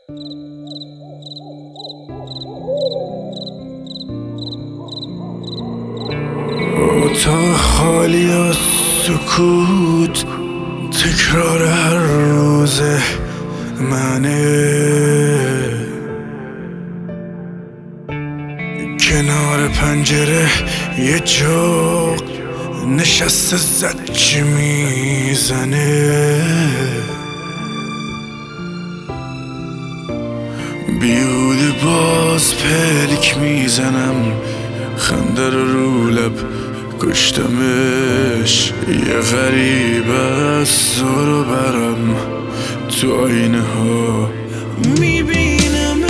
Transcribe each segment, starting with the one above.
اتاق خالی از سکوت، تکرار هر روز منه. کنار پنجره یه جغد نشسته زجی میزنه. بیهوده باز پلک میزنم، خنده رو لب کشتمش. یه غریب از سر و برم تو آینه ها میبینمش.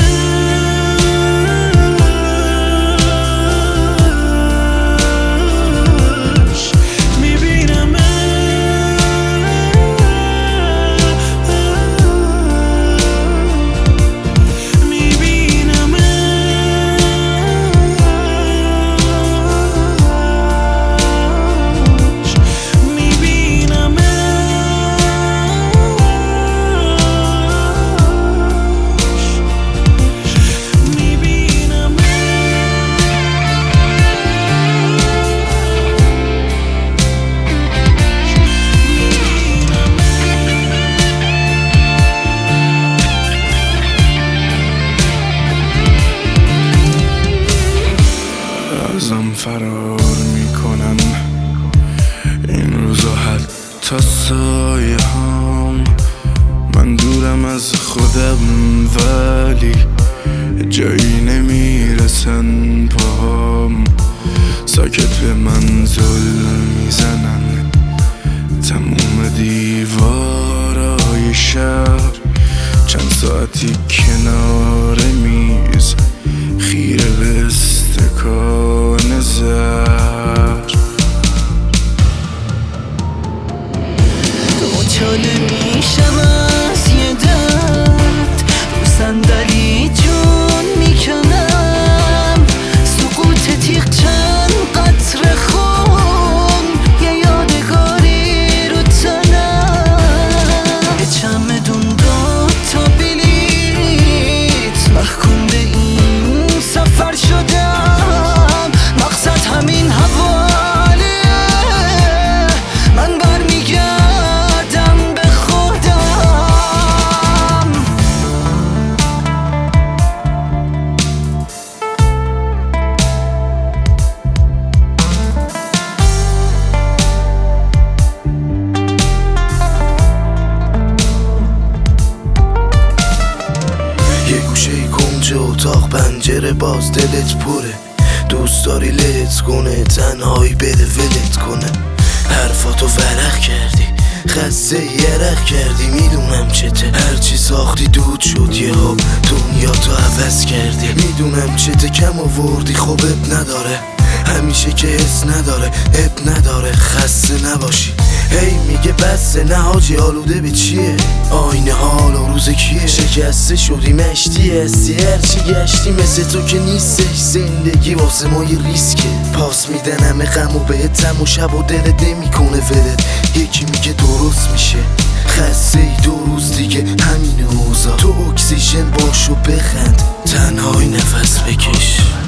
ازم فرار میکنن این روزا حتی سایه هم. من دورم از خودم ولی جایی نمیرسن پاهم. ساکت به منزل میزنن تموم دیوارای شهر. چند ساعتی کنار میز خیره به استکان زهر. دوچاله میشم از یه درد، رو صندلی جون میکنم. سقوط تیغ چند قطره خون، یه یادگاری رو تنم. یه چمدون دو تا بلیت، محکوم به این سفر شدم. مقصد همین حواله، من برمیگردم به خودم. یه گوشه کنج اتاق پنجره باز دلت پره. دوست داری لت کنه تنهایی بده ولت کنه. حرفاتو ورق کردی خسته یرق کردی. میدونم چته هرچی ساختی دود شد یه ها دنیا تو عوض کردی. میدونم چته کم آوردی خب اب نداره همیشه که حس نداره اب نداره خسته نباشی. هی میگه بسه نه حاجی آلوده به چیه؟ آینه حال و روز کیه؟ شکسته شدی مشتی هستی هرچی گشتی مثل تو که نیستش. زندگی واسه ما یه ریسکه، پاس میدن همه غم و بهتم و شب و دلت نمیکنه ولت. یکی میگه درست میشه خسته ای 2 روز دیگه همین اوضاع. تو اکسیژن باش و بخند تنهایی نفس بکش.